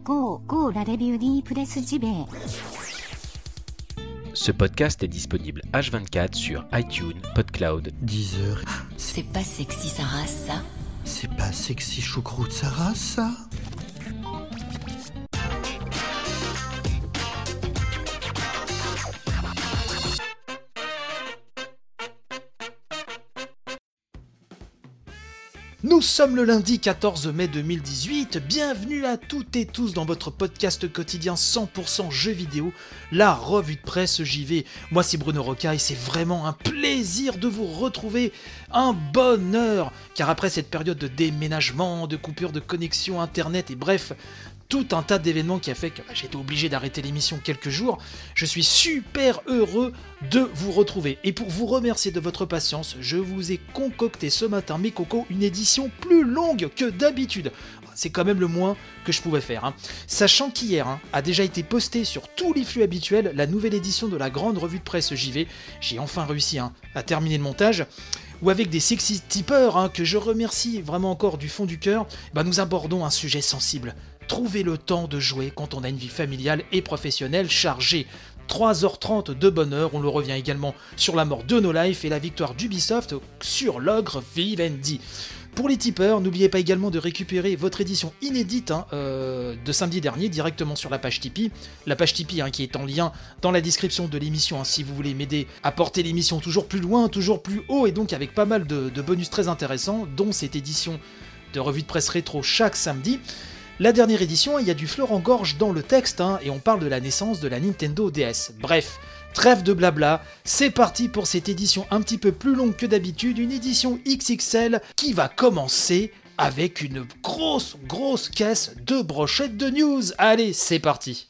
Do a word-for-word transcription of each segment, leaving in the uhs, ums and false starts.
Go, go, la review di Presse J B. Ce podcast est disponible H vingt-quatre sur iTunes, PodCloud, Deezer. C'est pas sexy sa race, ça. C'est pas sexy choucroute sa race, ça. Nous sommes le lundi quatorze mai deux mille dix-huit, bienvenue à toutes et tous dans votre podcast quotidien cent pour cent jeux vidéo, la revue de presse J V. Moi c'est Bruno Rocaille, c'est vraiment un plaisir de vous retrouver, un bonheur, car après cette période de déménagement, de coupure de connexion internet et bref, tout un tas d'événements qui a fait que bah, j'ai été obligé d'arrêter l'émission quelques jours. Je suis super heureux de vous retrouver. Et pour vous remercier de votre patience, je vous ai concocté ce matin, mes cocos, une édition plus longue que d'habitude. C'est quand même le moins que je pouvais faire. Hein. Sachant qu'hier hein, a déjà été posté sur tous les flux habituels la nouvelle édition de la grande revue de presse J V. J'ai enfin réussi hein, à terminer le montage. Ou avec des sexy tipeurs hein, que je remercie vraiment encore du fond du cœur, bah, nous abordons un sujet sensible. Trouver le temps de jouer quand on a une vie familiale et professionnelle chargée. trois heures trente de bonheur, on le revient également sur la mort de No Life et la victoire d'Ubisoft sur l'ogre Vivendi. Pour les tipeurs, n'oubliez pas également de récupérer votre édition inédite hein, euh, de samedi dernier directement sur la page Tipeee. La page Tipeee hein, qui est en lien dans la description de l'émission hein, si vous voulez m'aider à porter l'émission toujours plus loin, toujours plus haut et donc avec pas mal de, de bonus très intéressants, dont cette édition de revue de presse rétro chaque samedi. La dernière édition, il y a du Florent-Gorge dans le texte, hein, et on parle de la naissance de la Nintendo D S. Bref, trêve de blabla, c'est parti pour cette édition un petit peu plus longue que d'habitude, une édition X X L qui va commencer avec une grosse, grosse caisse de brochettes de news. Allez, c'est parti.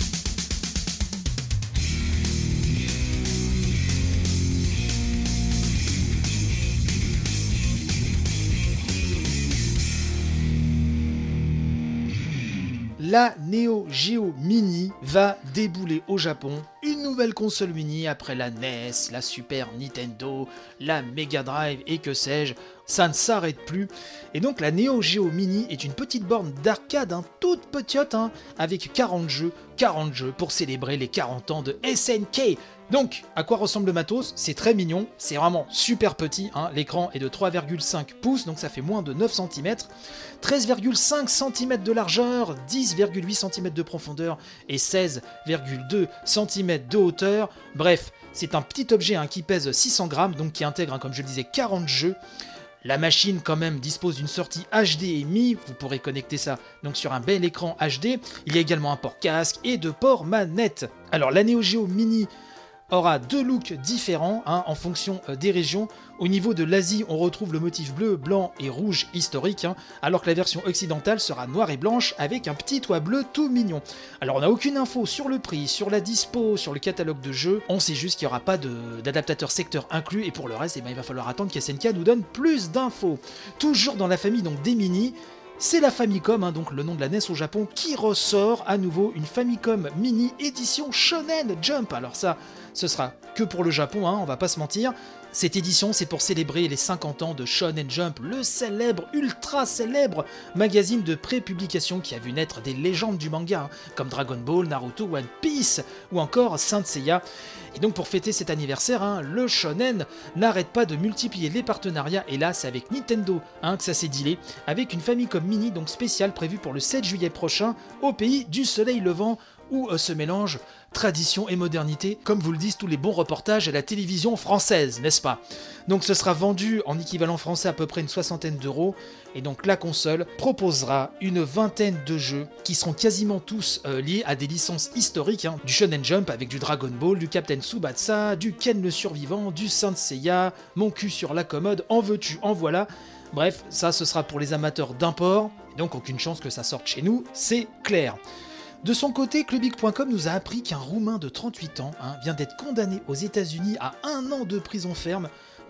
La Neo Geo Mini va débouler au Japon, une nouvelle console mini après la N E S, la Super Nintendo, la Mega Drive et que sais-je, ça ne s'arrête plus. Et donc la Neo Geo Mini est une petite borne d'arcade, hein, toute petite, hein, avec quarante jeux, quarante jeux pour célébrer les quarante ans de S N K. Donc, à quoi ressemble le matos ? C'est très mignon, c'est vraiment super petit, hein. L'écran est de trois virgule cinq pouces, donc ça fait moins de neuf centimètres, treize virgule cinq centimètres de largeur, dix virgule huit centimètres de profondeur et seize virgule deux centimètres de hauteur. Bref, c'est un petit objet hein, qui pèse six cents grammes, donc qui intègre, hein, comme je le disais, quarante jeux. La machine quand même dispose d'une sortie H D M I, vous pourrez connecter ça donc sur un bel écran H D. Il y a également un port casque et deux ports manettes. Alors la Neo Geo Mini aura deux looks différents hein, en fonction euh, des régions. Au niveau de l'Asie, on retrouve le motif bleu, blanc et rouge historique, hein, alors que la version occidentale sera noire et blanche avec un petit toit bleu tout mignon. Alors on n'a aucune info sur le prix, sur la dispo, sur le catalogue de jeux, on sait juste qu'il n'y aura pas de, d'adaptateur secteur inclus et pour le reste, eh ben, il va falloir attendre qu'S N K nous donne plus d'infos. Toujours dans la famille donc, des mini, c'est la Famicom, hein, donc le nom de la N E S au Japon, qui ressort à nouveau une Famicom Mini édition Shonen Jump. Alors ça, ce sera que pour le Japon, hein, on va pas se mentir. Cette édition, c'est pour célébrer les cinquante ans de Shonen Jump, le célèbre, ultra célèbre magazine de pré-publication qui a vu naître des légendes du manga, hein, comme Dragon Ball, Naruto, One Piece ou encore Saint Seiya. Et donc pour fêter cet anniversaire, hein, le Shonen n'arrête pas de multiplier les partenariats, et là c'est avec Nintendo hein, que ça s'est dealé, avec une Famicom Mini donc spéciale prévue pour le sept juillet prochain au pays du soleil levant, où euh, se mélange tradition et modernité, comme vous le disent tous les bons reportages à la télévision française, n'est-ce pas ? Donc ce sera vendu en équivalent français à peu près une soixantaine d'euros, et donc la console proposera une vingtaine de jeux qui seront quasiment tous euh, liés à des licences historiques, hein, du Shonen Jump avec du Dragon Ball, du Captain Tsubasa, du Ken le Survivant, du Saint Seiya, Mon cul sur la commode, en veux-tu, en voilà. Bref, ça ce sera pour les amateurs d'import, et donc aucune chance que ça sorte chez nous, c'est clair. De son côté, Clubic point com nous a appris qu'un Roumain de trente-huit ans hein, vient d'être condamné aux États-Unis à un an de prison ferme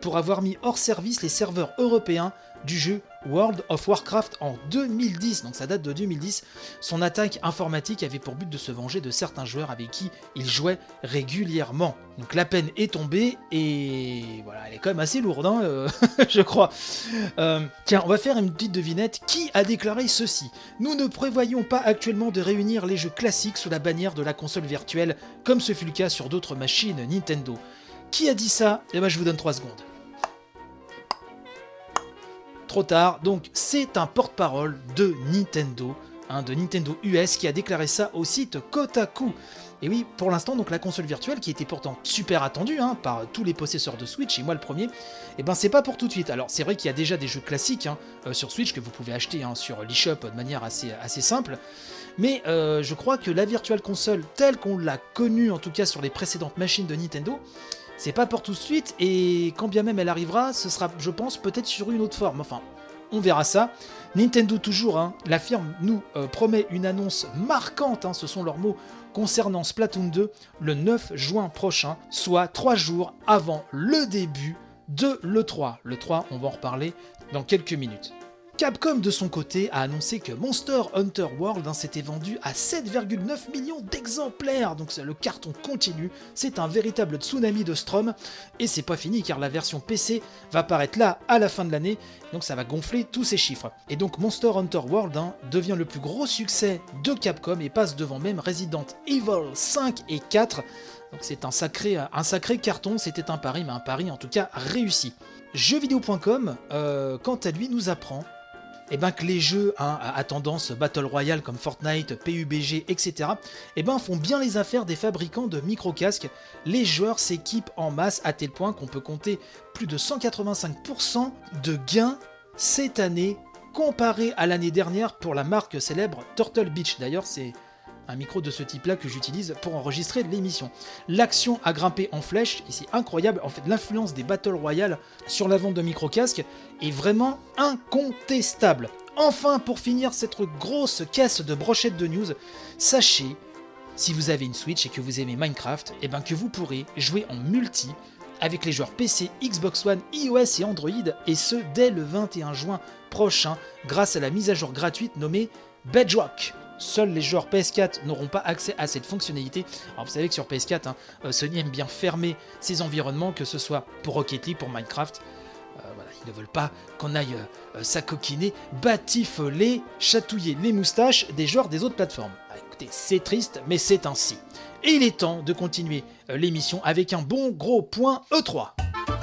pour avoir mis hors service les serveurs européens du jeu World of Warcraft en deux mille dix, donc ça date de deux mille dix. Son attaque informatique avait pour but de se venger de certains joueurs avec qui il jouait régulièrement. Donc la peine est tombée et voilà, elle est quand même assez lourde, hein, euh, je crois. Euh, tiens, on va faire une petite devinette. Qui a déclaré ceci? Nous ne prévoyons pas actuellement de réunir les jeux classiques sous la bannière de la console virtuelle, comme ce fut le cas sur d'autres machines Nintendo. Qui a dit ça? Eh ben je vous donne trois secondes. Trop tard, donc c'est un porte-parole de Nintendo, hein, de Nintendo U S qui a déclaré ça au site Kotaku. Et oui, pour l'instant, donc la console virtuelle, qui était pourtant super attendue hein, par tous les possesseurs de Switch, et moi le premier, et ben c'est pas pour tout de suite. Alors c'est vrai qu'il y a déjà des jeux classiques hein, euh, sur Switch que vous pouvez acheter hein, sur l'eShop de manière assez, assez simple, mais euh, je crois que la Virtual Console, telle qu'on l'a connue en tout cas sur les précédentes machines de Nintendo, c'est pas pour tout de suite, et quand bien même elle arrivera, ce sera, je pense, peut-être sur une autre forme. Enfin, on verra ça. Nintendo toujours, hein, la firme nous euh, promet une annonce marquante, hein, ce sont leurs mots, concernant Splatoon deux le neuf juin prochain, soit trois jours avant le début de l'E trois. L'E trois, on va en reparler dans quelques minutes. Capcom de son côté a annoncé que Monster Hunter World hein, s'était vendu à sept virgule neuf millions d'exemplaires, donc le carton continue, c'est un véritable tsunami de Strom, et c'est pas fini car la version P C va paraître là à la fin de l'année, donc ça va gonfler tous ces chiffres. Et donc Monster Hunter World hein, devient le plus gros succès de Capcom et passe devant même Resident Evil cinq et quatre, donc c'est un sacré, un sacré carton, c'était un pari, mais un pari en tout cas réussi. Jeuxvideo point com, euh, quant à lui, nous apprend eh ben, que les jeux hein, à tendance Battle Royale comme Fortnite, P U B G, et cetera eh ben, font bien les affaires des fabricants de micro-casques. Les joueurs s'équipent en masse à tel point qu'on peut compter plus de cent quatre-vingt-cinq pour cent de gains cette année comparé à l'année dernière pour la marque célèbre Turtle Beach. D'ailleurs, c'est un micro de ce type-là que j'utilise pour enregistrer l'émission. L'action a grimpé en flèche, et c'est incroyable, en fait l'influence des Battle Royale sur la vente de micro-casques est vraiment incontestable. Enfin, pour finir cette grosse caisse de brochettes de news, sachez, si vous avez une Switch et que vous aimez Minecraft, eh ben que vous pourrez jouer en multi avec les joueurs P C, Xbox One, iOS et Android, et ce dès le vingt et un juin prochain, grâce à la mise à jour gratuite nommée Bedrock. Seuls les joueurs P S quatre n'auront pas accès à cette fonctionnalité. Alors vous savez que sur P S quatre, hein, Sony aime bien fermer ses environnements, que ce soit pour Rocket League, pour Minecraft. Euh, voilà, ils ne veulent pas qu'on aille euh, s'acoquiner, batifoler, chatouiller les moustaches des joueurs des autres plateformes. Ah, écoutez, c'est triste, mais c'est ainsi. Et il est temps de continuer euh, l'émission avec un bon gros point E trois.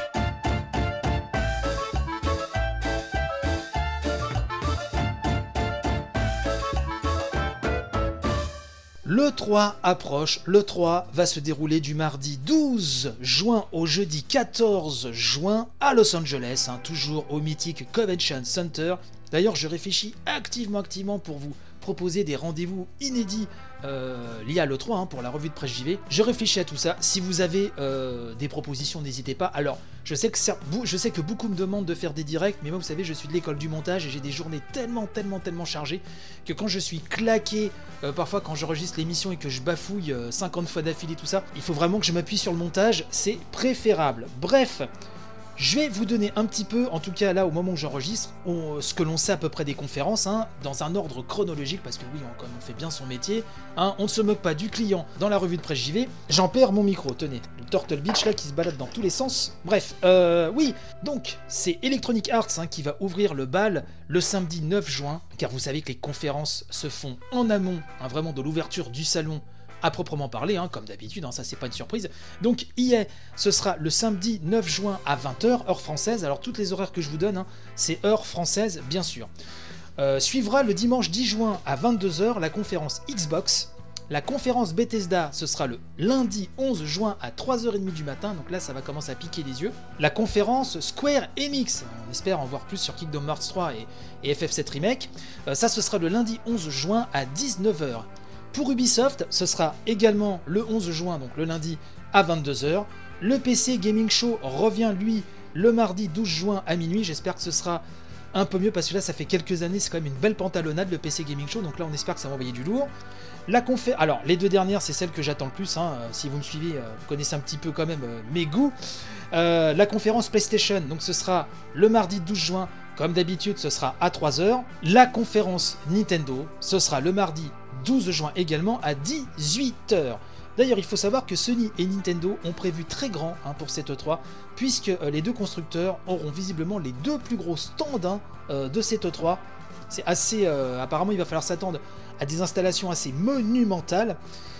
L'E trois approche, l'E trois va se dérouler du mardi douze juin au jeudi quatorze juin à Los Angeles, hein, toujours au mythique Convention Center. D'ailleurs, je réfléchis activement, activement pour vous proposer des rendez-vous inédits euh, liés à l'E trois hein, pour la revue de presse J V. Je réfléchis à tout ça. Si vous avez euh, des propositions, n'hésitez pas. Alors, je sais, que je sais que beaucoup me demandent de faire des directs, mais moi, vous savez, je suis de l'école du montage et j'ai des journées tellement, tellement, tellement chargées que quand je suis claqué, euh, parfois quand j'enregistre l'émission et que je bafouille euh, cinquante fois d'affilée, tout ça, il faut vraiment que je m'appuie sur le montage, c'est préférable. Bref, je vais vous donner un petit peu, en tout cas là au moment où j'enregistre, on, ce que l'on sait à peu près des conférences, hein, dans un ordre chronologique, parce que oui, on, comme on fait bien son métier, hein, on ne se moque pas du client dans la revue de presse J V. J'en perds mon micro, tenez, le Turtle Beach là qui se balade dans tous les sens. Bref, euh, oui, donc c'est Electronic Arts hein, qui va ouvrir le bal le samedi neuf juin, car vous savez que les conférences se font en amont, hein, vraiment de l'ouverture du salon, à proprement parler, hein, comme d'habitude, hein, ça c'est pas une surprise. Donc I A, ce sera le samedi neuf juin à vingt heures, heure française. Alors toutes les horaires que je vous donne, hein, c'est heure française, bien sûr. Euh, suivra le dimanche dix juin à vingt-deux heures la conférence Xbox. La conférence Bethesda, ce sera le lundi onze juin à trois heures trente du matin, donc là ça va commencer à piquer les yeux. La conférence Square Enix, on espère en voir plus sur Kingdom Hearts trois et, et F F sept Remake, euh, ça ce sera le lundi onze juin à dix-neuf heures. Pour Ubisoft, ce sera également le onze juin, donc le lundi à vingt-deux heures. Le P C Gaming Show revient lui le mardi douze juin à minuit. J'espère que ce sera un peu mieux parce que là ça fait quelques années, c'est quand même une belle pantalonnade le P C Gaming Show, donc là on espère que ça va envoyer du lourd. La confé... Alors les deux dernières c'est celles que j'attends le plus, hein. Si vous me suivez, euh, vous connaissez un petit peu quand même euh, mes goûts. Euh, la conférence PlayStation, donc ce sera le mardi douze juin, comme d'habitude ce sera à trois heures. La conférence Nintendo, ce sera le mardi douze juin également à dix-huit heures. D'ailleurs, il faut savoir que Sony et Nintendo ont prévu très grand hein, pour cette E trois, puisque euh, les deux constructeurs auront visiblement les deux plus gros stands hein, euh, de cette E trois. C'est assez... Euh, apparemment, il va falloir s'attendre à des installations assez monumentales.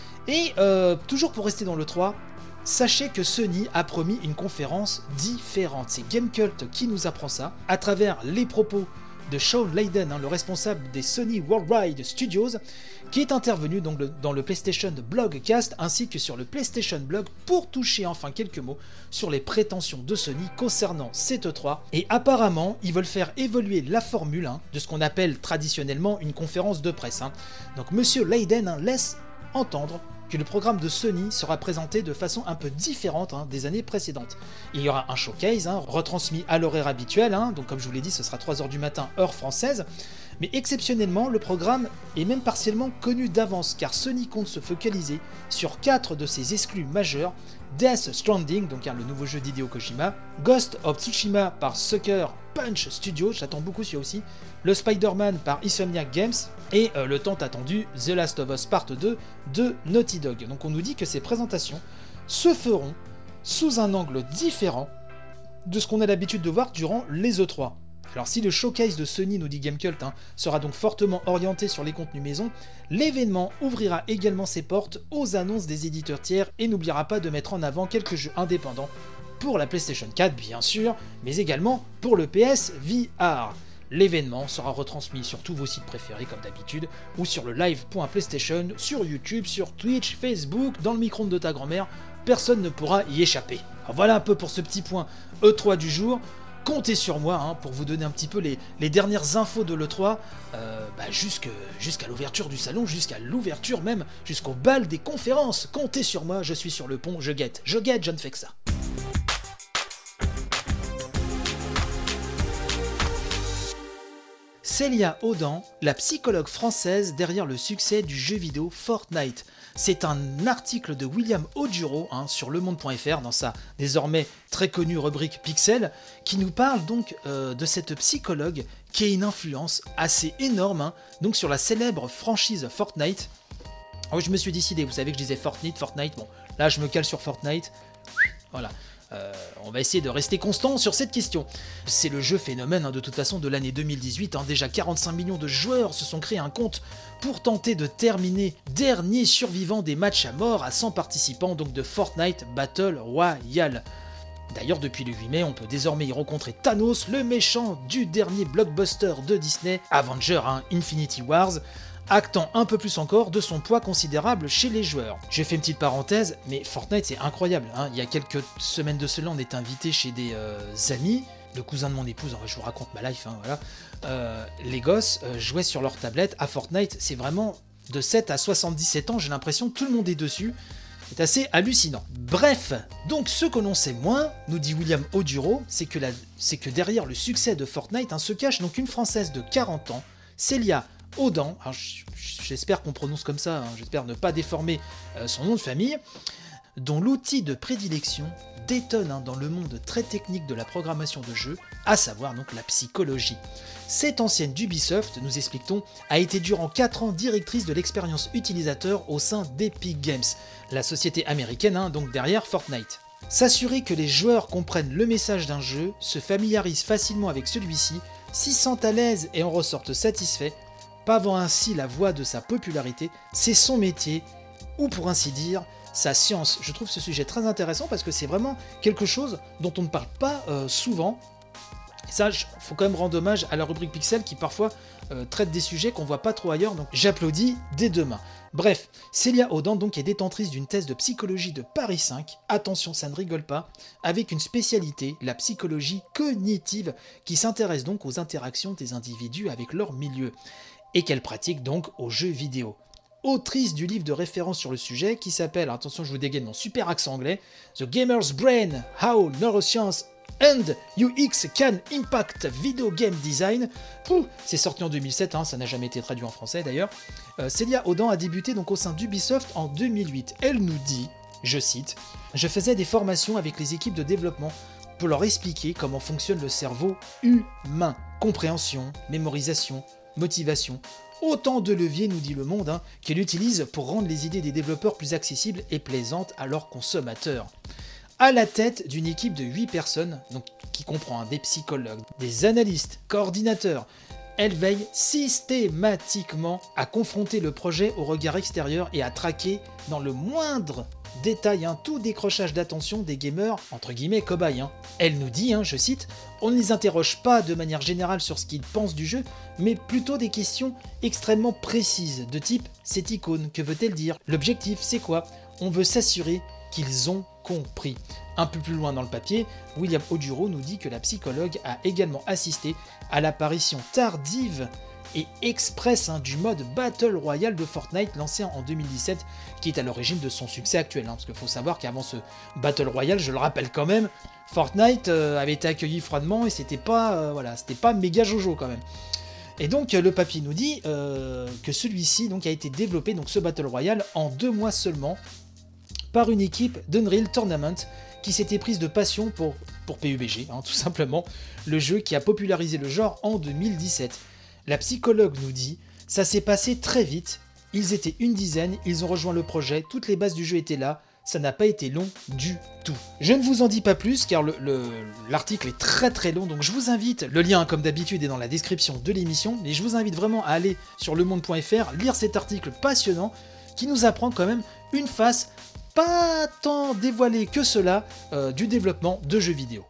Et euh, toujours pour rester dans l'E trois, sachez que Sony a promis une conférence différente. C'est Gamecult qui nous apprend ça, à travers les propos de Shawn Layden, hein, le responsable des Sony Worldwide Studios, qui est intervenu donc le, dans le PlayStation Blogcast ainsi que sur le PlayStation Blog pour toucher enfin quelques mots sur les prétentions de Sony concernant cette E trois. Et apparemment, ils veulent faire évoluer la formule hein, de ce qu'on appelle traditionnellement une conférence de presse. Hein. Donc Monsieur Layden hein, laisse entendre que le programme de Sony sera présenté de façon un peu différente hein, des années précédentes. Il y aura un showcase, hein, retransmis à l'horaire habituel, hein, donc comme je vous l'ai dit, ce sera trois heures du matin, heure française, mais exceptionnellement, le programme est même partiellement connu d'avance, car Sony compte se focaliser sur quatre de ses exclus majeurs, Death Stranding, donc hein, le nouveau jeu d'Hideo Kojima, Ghost of Tsushima par Sucker Punch Studio, j'attends beaucoup celui-là aussi, le Spider-Man par Insomniac Games, et euh, le tant attendu The Last of Us Part deux de Naughty Dog. Donc on nous dit que ces présentations se feront sous un angle différent de ce qu'on a l'habitude de voir durant les E trois. Alors si le showcase de Sony, nous dit Gamecult, hein, sera donc fortement orienté sur les contenus maison, l'événement ouvrira également ses portes aux annonces des éditeurs tiers et n'oubliera pas de mettre en avant quelques jeux indépendants pour la PlayStation quatre bien sûr, mais également pour le P S V R. L'événement sera retransmis sur tous vos sites préférés comme d'habitude, ou sur le live.playstation, sur YouTube, sur Twitch, Facebook, dans le micro-ondes de ta grand-mère, personne ne pourra y échapper. Alors voilà un peu pour ce petit point E trois du jour. Comptez sur moi hein, pour vous donner un petit peu les, les dernières infos de l'E trois, euh, bah, jusque, jusqu'à l'ouverture du salon, jusqu'à l'ouverture même, jusqu'au bal des conférences. Comptez sur moi, je suis sur le pont, je guette, je guette, je ne fais que ça. Célia Audan, la psychologue française derrière le succès du jeu vidéo Fortnite. C'est un article de William Oduro hein, sur le monde point F R dans sa désormais très connue rubrique Pixel qui nous parle donc euh, de cette psychologue qui a une influence assez énorme hein, donc sur la célèbre franchise Fortnite. Alors, je me suis décidé, vous savez que je disais Fortnite, Fortnite, bon là je me cale sur Fortnite, voilà. Euh, on va essayer de rester constant sur cette question. C'est le jeu phénomène hein, de toute façon de l'année deux mille dix-huit. Hein, déjà quarante-cinq millions de joueurs se sont créés un compte pour tenter de terminer dernier survivant des matchs à mort à cent participants donc de Fortnite Battle Royale. D'ailleurs, depuis le huit mai, on peut désormais y rencontrer Thanos, le méchant du dernier blockbuster de Disney, Avenger hein, Infinity Wars, actant un peu plus encore de son poids considérable chez les joueurs. J'ai fait une petite parenthèse, mais Fortnite c'est incroyable. Hein. Il y a quelques semaines de cela, on était invité chez des euh, amis, le cousin de mon épouse, je vous raconte ma life, hein, voilà. Euh, les gosses euh, jouaient sur leur tablette à Fortnite, c'est vraiment de sept à soixante-dix-sept ans, j'ai l'impression que tout le monde est dessus. C'est assez hallucinant. Bref, donc ce que l'on sait moins, nous dit William Oduro, c'est que, la, c'est que derrière le succès de Fortnite hein, se cache donc une Française de quarante ans, Célia Audan, alors j'espère qu'on prononce comme ça, hein, j'espère ne pas déformer euh, son nom de famille, dont l'outil de prédilection détonne hein, dans le monde très technique de la programmation de jeux, à savoir donc la psychologie. Cette ancienne d'Ubisoft, nous explique-t-on, a été durant quatre ans directrice de l'expérience utilisateur au sein d'Epic Games, la société américaine hein, donc derrière Fortnite. S'assurer que les joueurs comprennent le message d'un jeu, se familiarisent facilement avec celui-ci, s'y sentent à l'aise et en ressortent satisfaits, pavant ainsi la voie de sa popularité, c'est son métier, ou pour ainsi dire, sa science. Je trouve ce sujet très intéressant parce que c'est vraiment quelque chose dont on ne parle pas euh, souvent. Et ça, il faut quand même rendre hommage à la rubrique Pixel qui parfois euh, traite des sujets qu'on voit pas trop ailleurs, donc j'applaudis dès demain. Bref, Célia Audan donc est détentrice d'une thèse de psychologie de Paris cinq, attention ça ne rigole pas, avec une spécialité, la psychologie cognitive, qui s'intéresse donc aux interactions des individus avec leur milieu, et qu'elle pratique donc aux jeux vidéo. Autrice du livre de référence sur le sujet qui s'appelle, attention je vous dégaine mon super accent anglais, The Gamer's Brain, How Neuroscience and U X Can Impact Video Game Design. Ouh, c'est sorti en deux mille sept, hein, ça n'a jamais été traduit en français d'ailleurs. Euh, Célia Audan a débuté donc au sein d'Ubisoft en deux mille huit. Elle nous dit, je cite, « Je faisais des formations avec les équipes de développement pour leur expliquer comment fonctionne le cerveau humain. Compréhension, mémorisation, motivation. Autant de leviers, nous dit Le Monde, hein, qu'elle utilise pour rendre les idées des développeurs plus accessibles et plaisantes à leurs consommateurs. » À la tête d'une équipe de huit personnes, donc, qui comprend hein, des psychologues, des analystes, coordinateurs, elle veille systématiquement à confronter le projet au regard extérieur et à traquer dans le moindre détail hein, tout décrochage d'attention des gamers, entre guillemets, cobayes. Hein. Elle nous dit, hein, je cite, « On ne les interroge pas de manière générale sur ce qu'ils pensent du jeu, mais plutôt des questions extrêmement précises, de type « cette icône, que veut-elle dire ? L'objectif, c'est quoi ? On veut s'assurer qu'ils ont compris. » Un peu plus loin dans le papier, William Oduro nous dit que la psychologue a également assisté à l'apparition tardive et express hein, du mode Battle Royale de Fortnite lancé en deux mille dix-sept, qui est à l'origine de son succès actuel. Hein, parce qu'il faut savoir qu'avant ce Battle Royale, je le rappelle quand même, Fortnite euh, avait été accueilli froidement et c'était pas, euh, voilà, c'était pas méga jojo quand même. Et donc le papier nous dit euh, que celui-ci donc, a été développé, donc ce Battle Royale, en deux mois seulement, par une équipe d'Unreal Tournament qui s'était prise de passion pour, pour P U B G, hein, tout simplement, le jeu qui a popularisé le genre en deux mille dix-sept. La psychologue nous dit « Ça s'est passé très vite, ils étaient une dizaine, ils ont rejoint le projet, toutes les bases du jeu étaient là, ça n'a pas été long du tout. » Je ne vous en dis pas plus car le, le, l'article est très très long, donc je vous invite, le lien comme d'habitude est dans la description de l'émission, mais je vous invite vraiment à aller sur le monde point f r, lire cet article passionnant qui nous apprend quand même une face pas tant dévoilée que cela euh, du développement de jeux vidéo.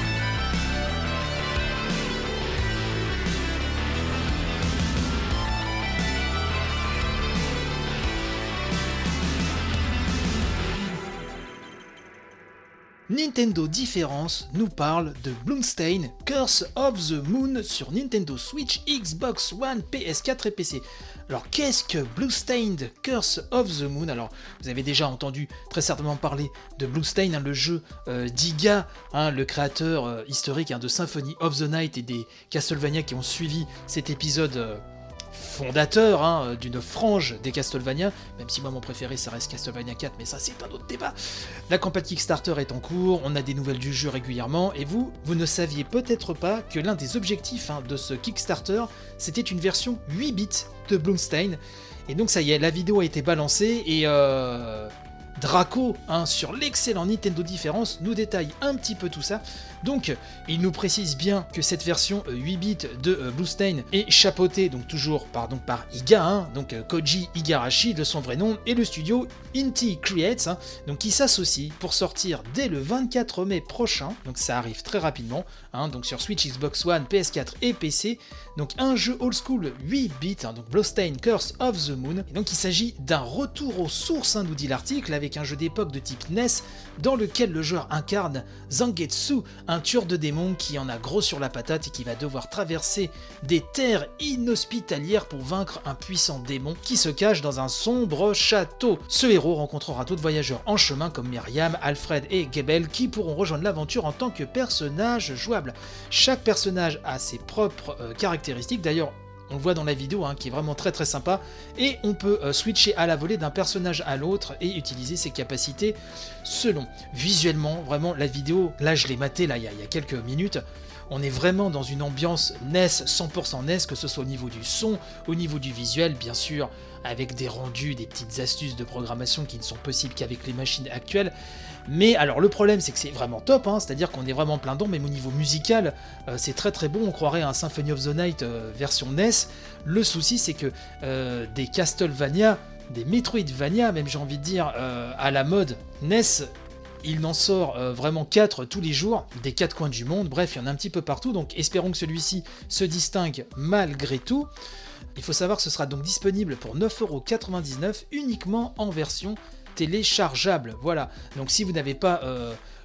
Nintendo Différence nous parle de Bloomstein Curse of the Moon sur Nintendo Switch, Xbox One, P S quatre et P C. Alors qu'est-ce que Bloomstein Curse of the Moon ? Alors vous avez déjà entendu très certainement parler de Bloomstein, hein, le jeu euh, d'Iga, hein, le créateur euh, historique hein, de Symphony of the Night et des Castlevania qui ont suivi cet épisode euh, fondateur hein, d'une frange des Castlevania, même si moi mon préféré ça reste Castlevania quatre, mais ça c'est un autre débat. La campagne Kickstarter est en cours, on a des nouvelles du jeu régulièrement, et vous, vous ne saviez peut-être pas que l'un des objectifs hein, de ce Kickstarter, c'était une version huit bits de Bloomstein, et donc ça y est, la vidéo a été balancée, et euh... Draco, hein, sur l'excellent Nintendo Différence, nous détaille un petit peu tout ça. Donc, il nous précise bien que cette version euh, huit bits de euh, Bloomstein est chapeautée, donc toujours par, donc, par Iga, hein, donc euh, Koji Igarashi de son vrai nom, et le studio Inti Creates, hein, donc qui s'associe pour sortir dès le vingt-quatre mai prochain, donc ça arrive très rapidement, hein, donc sur Switch, Xbox One, P S quatre et P C, donc un jeu old school huit bits, hein, donc Bloomstein Curse of the Moon, et donc il s'agit d'un retour aux sources, hein, nous dit l'article, avec un jeu d'époque de type N E S, dans lequel le joueur incarne Zangetsu, un tueur de démons qui en a gros sur la patate et qui va devoir traverser des terres inhospitalières pour vaincre un puissant démon qui se cache dans un sombre château. Ce héros rencontrera d'autres voyageurs en chemin comme Myriam, Alfred et Gebel qui pourront rejoindre l'aventure en tant que personnages jouables. Chaque personnage a ses propres euh, caractéristiques, d'ailleurs on le voit dans la vidéo hein, qui est vraiment très très sympa, et on peut euh, switcher à la volée d'un personnage à l'autre et utiliser ses capacités selon. Visuellement, vraiment la vidéo, là je l'ai maté là il y, y a quelques minutes, on est vraiment dans une ambiance N E S, cent pour cent N E S, que ce soit au niveau du son, au niveau du visuel, bien sûr, avec des rendus, des petites astuces de programmation qui ne sont possibles qu'avec les machines actuelles. Mais alors le problème c'est que c'est vraiment top, hein, c'est-à-dire qu'on est vraiment plein dedans, même au niveau musical, euh, c'est très très bon, on croirait à un Symphony of the Night euh, version N E S. Le souci c'est que euh, des Castlevania, des Metroidvania, même j'ai envie de dire, euh, à la mode N E S, il en sort euh, vraiment quatre tous les jours, des quatre coins du monde, bref il y en a un petit peu partout, donc espérons que celui-ci se distingue malgré tout. Il faut savoir que ce sera donc disponible pour neuf euros quatre-vingt-dix-neuf uniquement en version téléchargeable. Voilà, donc si vous n'avez pas euh,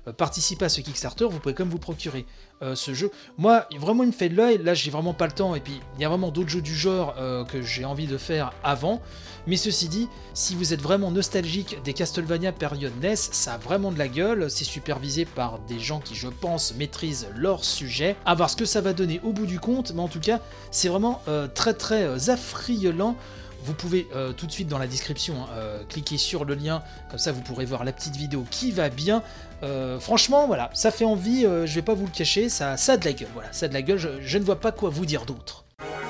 euh, participez à ce Kickstarter, vous pouvez quand même vous procurer euh, ce jeu. Moi, vraiment, il me fait de l'œil. Là, j'ai vraiment pas le temps. Et puis, il y a vraiment d'autres jeux du genre euh, que j'ai envie de faire avant. Mais ceci dit, si vous êtes vraiment nostalgique des Castlevania période N E S, ça a vraiment de la gueule. C'est supervisé par des gens qui, je pense, maîtrisent leur sujet. À voir ce que ça va donner au bout du compte. Mais en tout cas, c'est vraiment euh, très très euh, affriolant. Vous pouvez euh, tout de suite dans la description hein, euh, cliquer sur le lien, comme ça vous pourrez voir la petite vidéo qui va bien. Euh, franchement, voilà, ça fait envie, euh, je vais pas vous le cacher, ça, ça a de la gueule, voilà, ça a de la gueule, je, je ne vois pas quoi vous dire d'autre.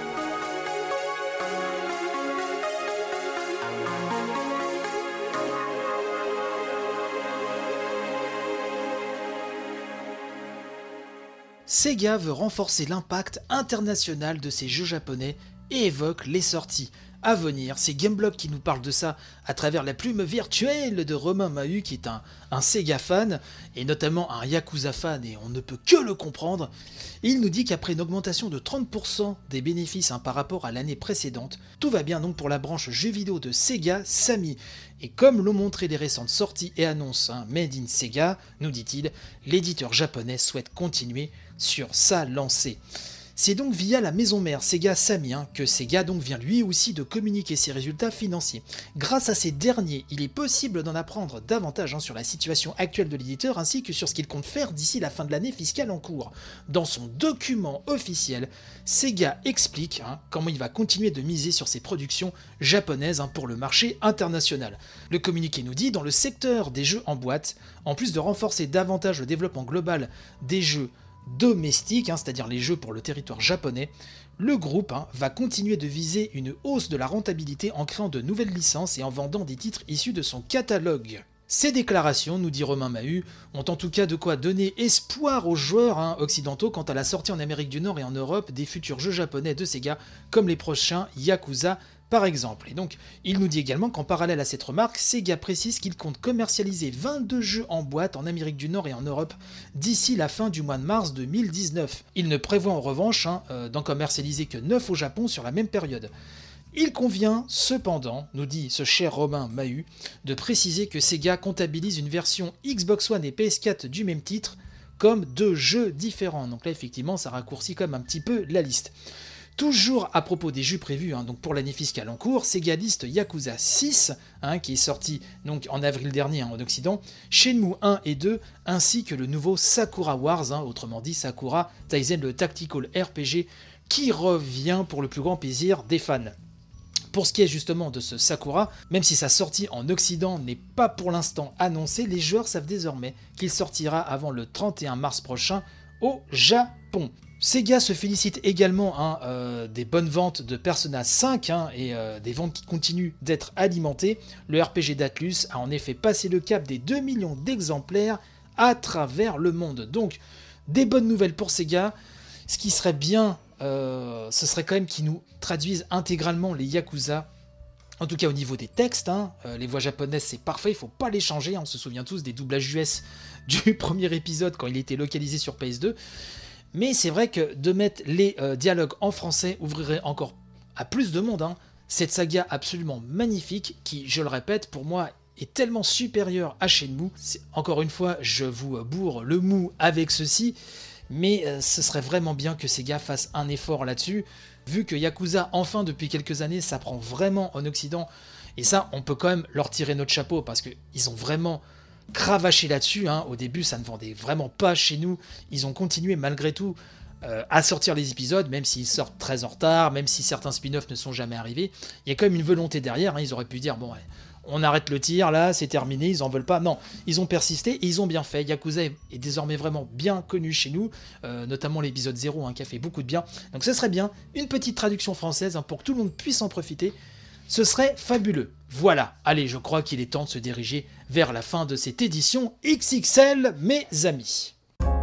Sega veut renforcer l'impact international de ses jeux japonais et évoque les sorties à venir. C'est Gameblog qui nous parle de ça à travers la plume virtuelle de Romain Mahut, qui est un, un Sega fan, et notamment un Yakuza fan, et on ne peut que le comprendre. Et il nous dit qu'après une augmentation de trente pour cent des bénéfices hein, par rapport à l'année précédente, tout va bien donc pour la branche jeux vidéo de Sega Sammy. Et comme l'ont montré les récentes sorties et annonces hein, Made in Sega, nous dit-il, l'éditeur japonais souhaite continuer sur sa lancée. C'est donc via la maison mère Sega Sammy hein, que Sega donc vient lui aussi de communiquer ses résultats financiers. Grâce à ces derniers, il est possible d'en apprendre davantage hein, sur la situation actuelle de l'éditeur ainsi que sur ce qu'il compte faire d'ici la fin de l'année fiscale en cours. Dans son document officiel, Sega explique hein, comment il va continuer de miser sur ses productions japonaises hein, pour le marché international. Le communiqué nous dit, dans le secteur des jeux en boîte, en plus de renforcer davantage le développement global des jeux domestiques, hein, c'est-à-dire les jeux pour le territoire japonais, le groupe hein, va continuer de viser une hausse de la rentabilité en créant de nouvelles licences et en vendant des titres issus de son catalogue. Ces déclarations, nous dit Romain Mahut, ont en tout cas de quoi donner espoir aux joueurs hein, occidentaux quant à la sortie en Amérique du Nord et en Europe des futurs jeux japonais de Sega, comme les prochains Yakuza par exemple. Et donc, il nous dit également qu'en parallèle à cette remarque, Sega précise qu'il compte commercialiser vingt-deux jeux en boîte en Amérique du Nord et en Europe d'ici la fin du mois de mars deux mille dix-neuf. Il ne prévoit en revanche hein, euh, d'en commercialiser que neuf au Japon sur la même période. Il convient cependant, nous dit ce cher Romain Mahut, de préciser que Sega comptabilise une version Xbox One et P S quatre du même titre comme deux jeux différents. Donc là, effectivement, ça raccourcit quand même un petit peu la liste. Toujours à propos des jeux prévus hein, donc pour l'année fiscale en cours, Sega liste Yakuza six, hein, qui est sorti donc en avril dernier hein, en Occident, Shenmue un et deux, ainsi que le nouveau Sakura Wars, hein, autrement dit Sakura Taizen, le Tactical R P G, qui revient pour le plus grand plaisir des fans. Pour ce qui est justement de ce Sakura, même si sa sortie en Occident n'est pas pour l'instant annoncée, les joueurs savent désormais qu'il sortira avant le trente et un mars prochain au Japon. Sega se félicite également hein, euh, des bonnes ventes de Persona cinq hein, et euh, des ventes qui continuent d'être alimentées. Le R P G d'Atlus a en effet passé le cap des deux millions d'exemplaires à travers le monde. Donc, des bonnes nouvelles pour Sega. Ce qui serait bien, euh, ce serait quand même qu'ils nous traduisent intégralement les Yakuza. En tout cas au niveau des textes, hein, euh, les voix japonaises c'est parfait, il ne faut pas les changer. Hein, on se souvient tous des doublages U S du premier épisode quand il était localisé sur P S deux. Mais c'est vrai que de mettre les euh, dialogues en français ouvrirait encore à plus de monde hein, cette saga absolument magnifique qui, je le répète, pour moi est tellement supérieure à Shenmue. C'est, encore une fois, je vous bourre le mou avec ceci, mais euh, ce serait vraiment bien que Sega fasse un effort là-dessus, vu que Yakuza, enfin depuis quelques années, ça prend vraiment en Occident, et ça, on peut quand même leur tirer notre chapeau, parce qu'ils ont vraiment cravaché là-dessus, hein. Au début ça ne vendait vraiment pas chez nous, ils ont continué malgré tout euh, à sortir les épisodes, même s'ils sortent très en retard, même si certains spin-offs ne sont jamais arrivés, il y a quand même une volonté derrière, hein. Ils auraient pu dire bon ouais, on arrête le tir là, c'est terminé, ils en veulent pas, non, ils ont persisté et ils ont bien fait. Yakuza est, est désormais vraiment bien connu chez nous, euh, notamment l'épisode zéro hein, qui a fait beaucoup de bien, donc ce serait bien, une petite traduction française hein, pour que tout le monde puisse en profiter. Ce serait fabuleux. Voilà, allez, je crois qu'il est temps de se diriger vers la fin de cette édition X X L, mes amis.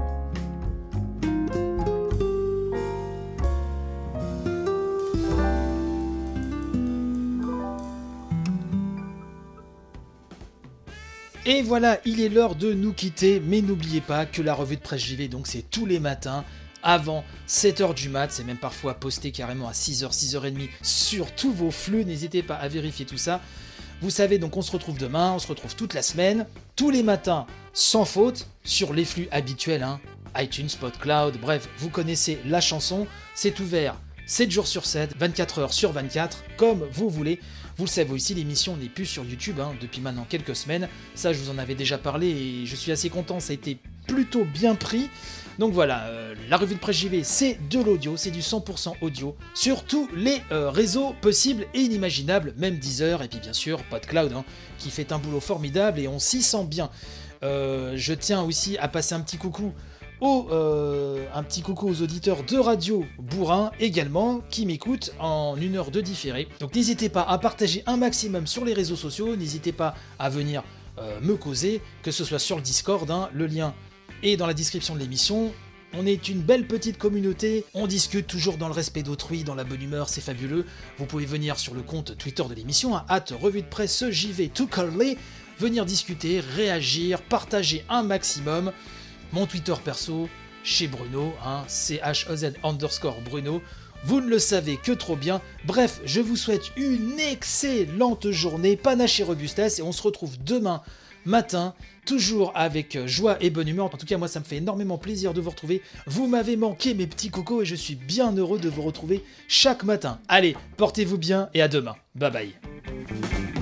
Et voilà, il est l'heure de nous quitter, mais n'oubliez pas que la revue de presse J V, donc c'est tous les matins, avant sept heures du mat, c'est même parfois posté carrément à six heures, six heures trente sur tous vos flux, n'hésitez pas à vérifier tout ça. Vous savez, donc on se retrouve demain, on se retrouve toute la semaine, tous les matins, sans faute, sur les flux habituels, hein, iTunes, PodCloud, bref, vous connaissez la chanson, c'est ouvert sept jours sur sept, vingt-quatre heures sur vingt-quatre, comme vous voulez. Vous le savez aussi, l'émission n'est plus sur YouTube hein, depuis maintenant quelques semaines. Ça, je vous en avais déjà parlé et je suis assez content, ça a été plutôt bien pris. Donc voilà, euh, la revue de presse J V, c'est de l'audio, c'est du cent pour cent audio, sur tous les euh, réseaux possibles et inimaginables, même Deezer, et puis bien sûr PodCloud, hein, qui fait un boulot formidable et on s'y sent bien. Euh, je tiens aussi à passer un petit coucou Aux, euh, un petit coucou aux auditeurs de Radio Bourrin également, qui m'écoutent en une heure de différé. Donc n'hésitez pas à partager un maximum sur les réseaux sociaux, n'hésitez pas à venir euh, me causer, que ce soit sur le Discord, hein, le lien est dans la description de l'émission. On est une belle petite communauté, on discute toujours dans le respect d'autrui, dans la bonne humeur, c'est fabuleux. Vous pouvez venir sur le compte Twitter de l'émission, hein, arobase revue de presse J V tout collé, venir discuter, réagir, partager un maximum. Mon Twitter perso, chez Bruno, hein, C H E Z underscore Bruno, vous ne le savez que trop bien. Bref, je vous souhaite une excellente journée, panache et robustesse, et on se retrouve demain matin, toujours avec joie et bonne humeur. En tout cas, moi, ça me fait énormément plaisir de vous retrouver. Vous m'avez manqué, mes petits cocos, et je suis bien heureux de vous retrouver chaque matin. Allez, portez-vous bien, et à demain. Bye bye.